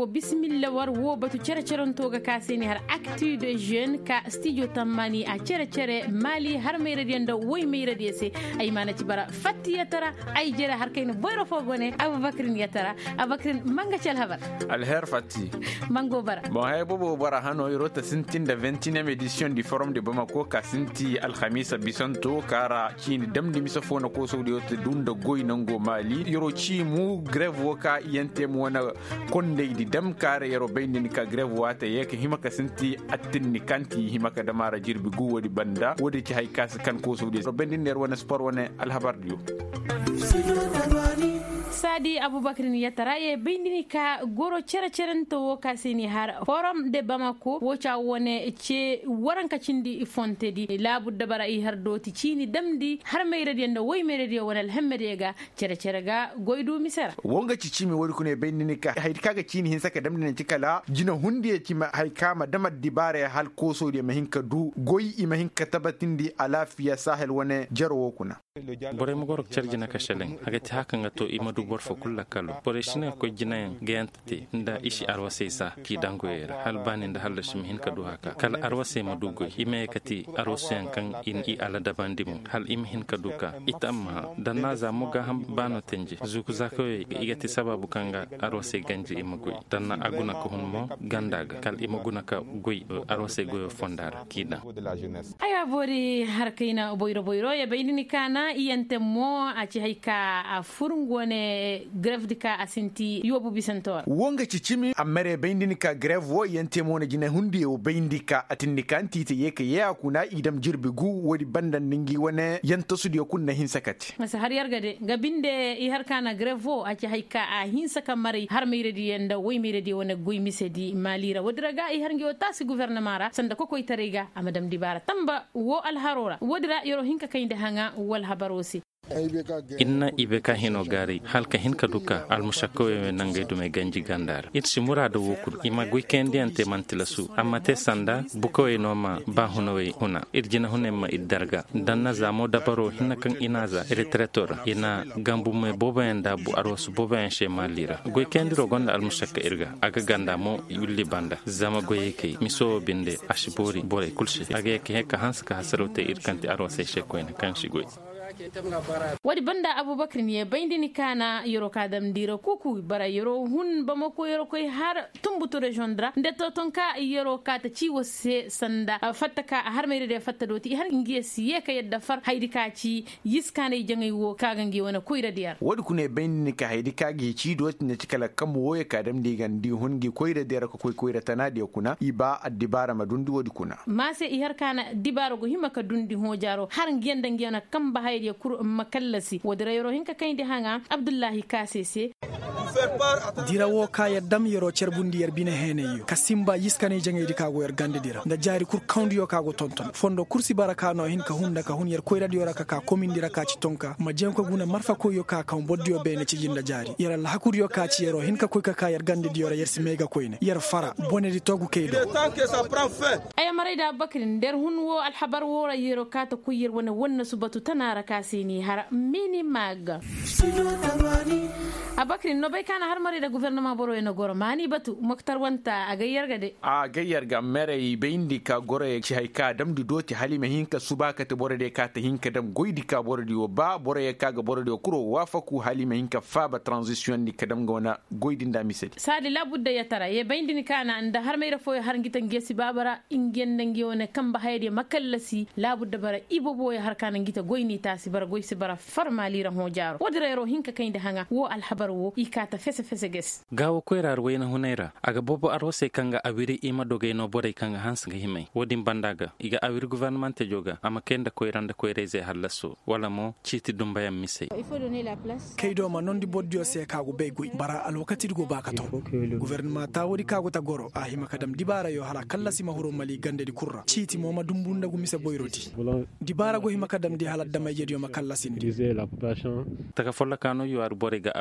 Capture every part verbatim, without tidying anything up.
wo bismillah war wo batu cere cerontoga ka seni har actu de jeune ka studio tammani a cere cere mali har mayre dienda woy mayre dese ay mana ci bara fatti yatara ay jere har kayno boyro fogone abubakrin yatara abubakrin manga cel habar al her fatti mango bara bon hay bobo bara hano irota sintin da vingtième édition du forum de Bamako ka sinti al khamisa bisanto kara chini damdi misafona ko so de dunda goy nango mali yoro chi mu grève woka yente mu wana konde di dam kare yoro bayni ka grève wata yeke himaka sinti attinni kanti himaka damara jirbi gu wodi banda wodi ci hay kas kan ko so de bendi ner wana sport wana al habar dio Sadi Abubakrin yatara ye bindini ka goro cere cerento woka seni har forum de Bamako wocha wone ce waranka cindi fonte di labu dabara i har doti cini damdi har mayre di ndo woy mayre di wonal hemmede ga cere cere ga goydu misara wonga ci cimi wori kune bindini ka hay kaga cini hin saka damdi ne cikala jina hundiye ci hay kama damad dibare hal koso de mahinka du goy i mahinka tabatindi alafiya sahel wone jaro kuna bore mo gorok cerjina ka shelen agati hakanga to imadu borfo kulla kalo bore shina ko jinayen gayantati nda ishi arwase sa ki dangoyera hal bani nda halda shim hin kadu haka kala arwase madugo ime kati arwase kan in i ala dabandimu hal im hin kaduka itamma danna za muga ham bano tenji zuku zako igati sababu kanga arwase ganji imagoy danna aguna ko honmo gandaga kal imaguna ka goy arwase goyo fondara kida aya bori har kayna boyro boyro ya baydini kana iyante mo a ci hayka a furngone grève dika asinti yobu bisantor wonga ci cimi amere bayndini ka grève wo iyante mo na jina hundi o bayndika atinni kanti te yeke ya kuna idam jirbi gu wodi bandan ningi wone yanto sudi kunna hin sakati masa har yarga de gabinde i har kana grève wo a ci hayka a hin saka mari har mayre di yenda woy mayre di wona goy misedi malira wodraga i har ngi o tasi gouvernement ra sanda ko koy tarega amadam dibara tamba wo al harora wodra yoro hinka kayde hanga wal habarosi inna ibeka hino gari halka hinka duka almushakkowe nange dume ganji gandar itsi murada wokul ima weekend ante mantilasu amma te sanda bukowe noma ba hunowe huna irjina hunemma iddarga danna zamo dabaro hinna kan inaza retretor ina gambu me boba enda bu aros boba en she malira weekend ro gonda almushakka irga aga ganda mo yulli banda zama goyeke miso binde ashbori bore kulshi aga ke heka hanska hasarote irkanti arose she koyna kan shigoy wadi banda abubakar ne bayndini kana yoro kadam dira kuku bara yoro hun Bamako yoro koy har tumbuto region dra ndeto tonka yoro kata ciwo se sanda fataka har mayre de fatta doti har ngiye siye ka yadda far haydi ka ci yiskane jangay wo kaga ngi wona koyra diyar wadi kune bayndini ka haydi ka gi ci doti ne cikala kam woye kadam digan di hungi koyra diyar ko koy koyra tanadi kuna iba addibara madundi wadi kuna mase i har kana dibara go himaka dundi ho jaro har ngiyanda ngiyana kamba haydi ya kur makallasi wodira yoro hinka kayndi hanga Abdullahi Kasese dira wo kaya dam yoro cerbundi yer bine heneyo kasimba yiskane jangedi kago yer gande dira nda jari kur kaundi yo kago tonton fondo kursi baraka no hinka hunda ka hun yer koyra di yoro ka ka komindira ka ci tonka ma jem ko guna marfa ko yo ka ka boddi yo bene ci jinda jari yer la hakur yo ka ci yero hinka koy ka ka yer gande di yoro yer si mega koyne yer fara bone di togu kaydo aya marayda bakrin der hun wo al habar wo yero ka to koyer wona wonna subatu tanara kasini har mini mag abakrin no bay kana har mari da gouvernement boro eno goro mani batu moktar wanta aga yarga de a ga yarga mere be indi ka goro e ci hayka dam du doti halima hinka subaka te boro de ka te hinka dam goydi ka boro di ba boro e ka ga boro de kuro wafaku halima hinka faba transition ni kadam gona goydi nda misedi sadi labudda yatara ye bayndi ni kana anda har mayra fo har ngita ngesi babara ingenda ngione kamba hayde makallasi labudda bara ibobo har kana ngita goyni tasi bara goysi bara farmali ra ho jaro wodira ro hinka kayde hanga wo al habar wo ikata fese fese ges gawo koyrar wayna hunaira aga bobo arose kanga awiri ima doge no bore kanga hansga himay wodim bandaga iga awiri gouvernement te joga ama kenda koyranda koyreze hallaso wala mo citi dumbayam misay il faut donner la place kaydo ma nondi boddio se kago beygoy bara al wakati go bakato gouvernement ta wodi kago ta goro a hima kadam dibara yo hala kallasi mahuro mali gande di kurra citi moma dumbunda go mise boyroti dibara go hima kadam di hala damay jedi yo makallasi taka folla kano yo ar bore ga abatu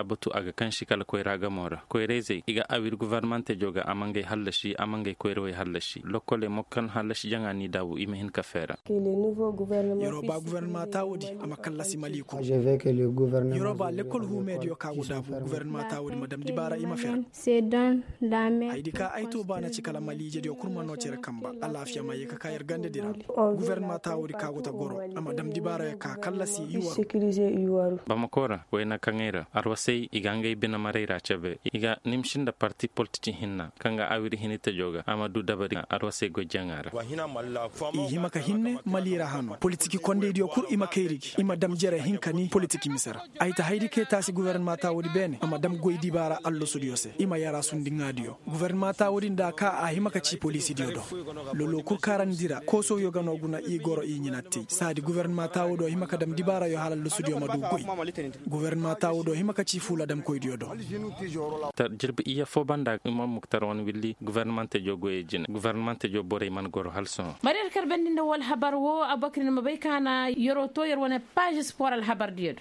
aga kanshi kala koy raga mora koy reze iga awir gouvernement joga amangay hallashi amangay koy rewe hallashi lokole mokkan hallashi jangani dawu ime hin ka fera yoruba gouvernement tawodi amakallasi maliku je veux que le gouvernement yoruba l'école humed yo kago dafu gouvernement tawodi madame dibara ima fera c'est dans la mer aydi ka ayto bana ci kala malije de kurma no cere kamba alafiya maye ka kayar gande dira gouvernement tawodi kago ta goro madame dibara ka kallasi yuwa sécuriser yuwaru bamakora wayna kangera arwasei igangay bina mareira chabe iga nimshinda parti politique hinna kanga awiri hinita joga amadu dabari arwasei go jangara i hima ka hinne malira hano politiki konde dio kur ima kayrigi ima dam jere hinkani politiki misara ayta haydi ke tasi gouvernement tawodi bene ama dam goydi bara allo sudiyose ima yara sundi ngadio gouvernement tawodi ndaka a hima ka ci police dio do lolo kur karandira koso yogano guna i goro i nyinatti sadi gouvernement tawodo hima ka dam dibara yo halal sudiyo madu goy gouvernement tawodo hima ka ci fula dam koy dio do tar jirbi iya fo banda imam muktar won willi gouvernement jogo e jin gouvernement jo bore man goro halson marir karbandi wal habar wo abakrin mabaykana yoro to yor wona page sport al habar dio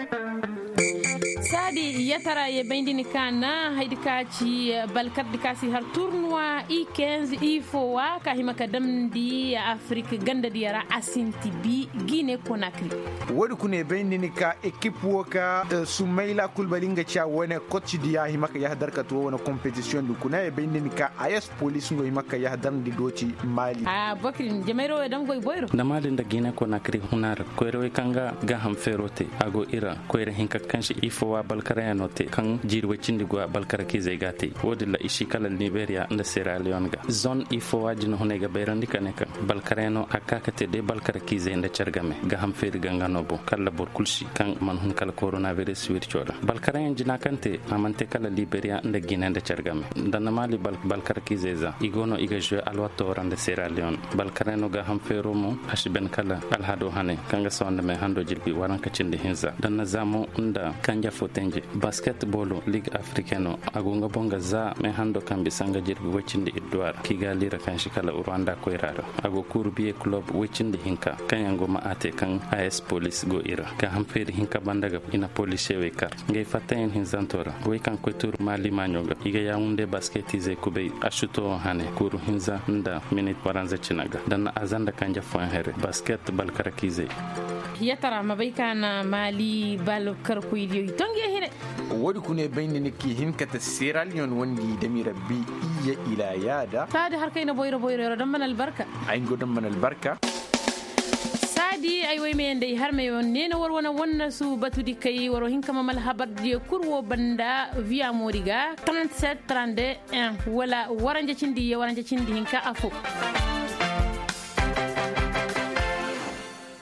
sadi yatara ye bindini kana haydi kaci balkat dikasi har tournoi i quinze i fowa ka hima ka damdi afrique ganda diara asinti bi Guinée Conakry wodi kune bindini ka équipe woka uh, Soumaila Kulbalinga cha wona coach dia hima ka yahdar ka to wona competition du kuna e bindini ka A S Police ngo hima ka yahdar di doti Mali ah bakrin jamero dam goy boyro na Mali nda Guinée Conakry hunar ko rewe kanga ga ham ferote ago ira ko re hinka kanshi i fowa balkara note kan jirwe cindi go balkara ki zegati wodi la ishi kala Liberia nda Sierra Leone ga zone i fowa jino honega bayrandi kaneka balkara no akakate de balkara ki ze nda chargame ga ham fer ganga nobo kala bor kulshi kan man hun kala coronavirus wirchoda balkara en jina kante amante kala Liberia nda Guinea nda chargame nda Mali bal balkara ki zeza igono iga jeu alwato rande Sierra Leone balkara no ga ham fero mo hasben kala alhado hane kanga sonde me hando jirbi waranka cindi hinza dan zamo nda kanja fotenje basketball ligue africaine agonga bonga za me hando kambi sanga jirbi wacindi idwar kigali ra kanshi kala Rwanda ko irara ago kurbiye club wacindi hinka kanyango ma ate kan A S Police go ira ka hamperi hinka bandaga ina police we kar ngay fatayen hinzantora go kan ko tur Mali manyoga iga yaunde basketize kube ashuto hane kuru hinza nda minute waranza chinaga dan azanda kanja fo here basket bal karakize yatara mabaykana Mali bal karkuidio tonge hine wodi kune baynini ki hinka ta Sierra Leone wondi demira bi iya ila yada tadi har kayna boyro boyro dam manal barka ay godam manal barka sadi ay way me ndey har me yon nena war wona wonna su batudi kay waro hinkama mal habar de kurwo banda via moriga trente-sept trente-deux wala waranja cindi waranja cindi hinka afo